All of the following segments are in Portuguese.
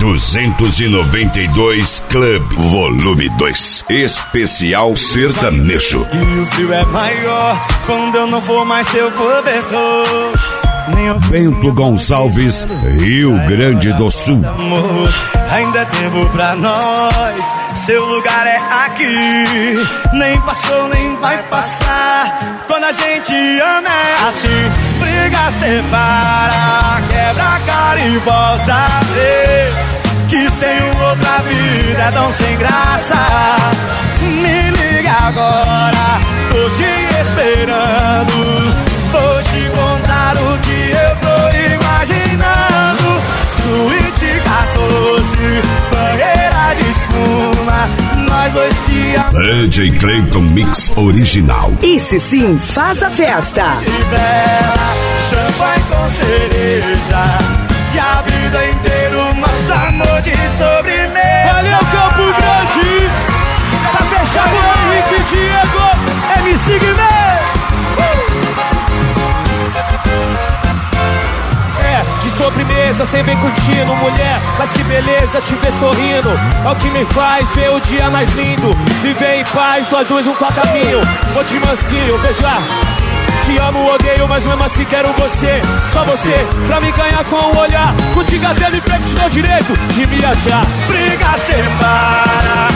292 Club, volume 2, especial sertanejo. E o frio é maior quando eu não for mais seu cobertor. Bento Gonçalves, Rio Grande do Sul. Amor, ainda é tempo pra nós, seu lugar é aqui. Nem passou, nem vai passar. Quando a gente ama é assim. Briga, separa, quebra a cara e volta a ver que sem outra vida é tão sem graça. Me liga agora, tô te esperando. Vou te contar o que eu tô imaginando. Suíte 14, banheira de espuma, nós dois se amamos. DJ Clayton Mix original. Esse sim faz a festa. De vela, champanhe com cereja, e a vida inteira o nosso amor de sobremesa. Valeu, Campo Grande! Pra fechar o Henrique Diego, MC Guimê. De sobremesa, sem bem curtindo, mulher, mas que beleza te ver sorrindo. É o que me faz ver o dia mais lindo. Viver em paz, nós dois um pra caminho. Vou te mansinho, veja. Te amo, odeio, mas mesmo assim quero você. Só você, pra me ganhar com o olhar. Contigo até me perco, te dou direito de me achar. Briga, separa.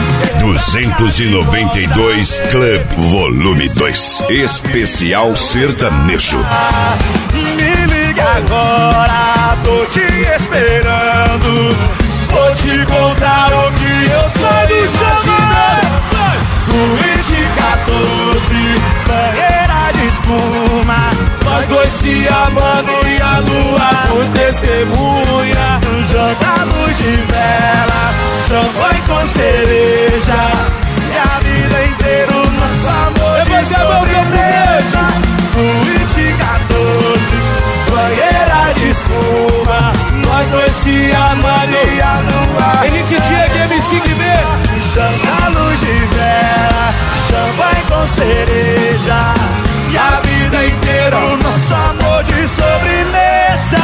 292 Club, volume 2, especial sertanejo. Me liga agora, tô te esperando. Vou te contar o que eu sou imaginando. Suíte 14, banheira de espuma, nós dois se amando e a lua por testemunha. Jogamos de vela, champanhe com cereja, e a vida inteira o nosso amor de sobremesa. Suíte 14, banheira de espuma, nós dois se amando e a lua. Henrique Diego, MC Guimê. Chama a luz de vela, champanhe com cereja, e a vida inteira o nosso amor de sobremesa.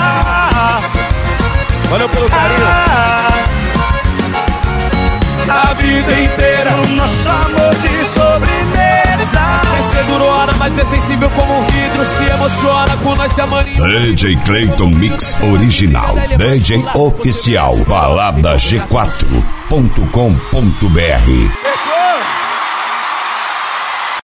Valeu pelo carinho. A vida inteira o nosso amor de sobremesa. Você durou hora, mas é sensível como um vidro. Se emociona com nós se amaninha. DJ Clayton Mix original, DJ oficial, balada G4.com.br. Fechou?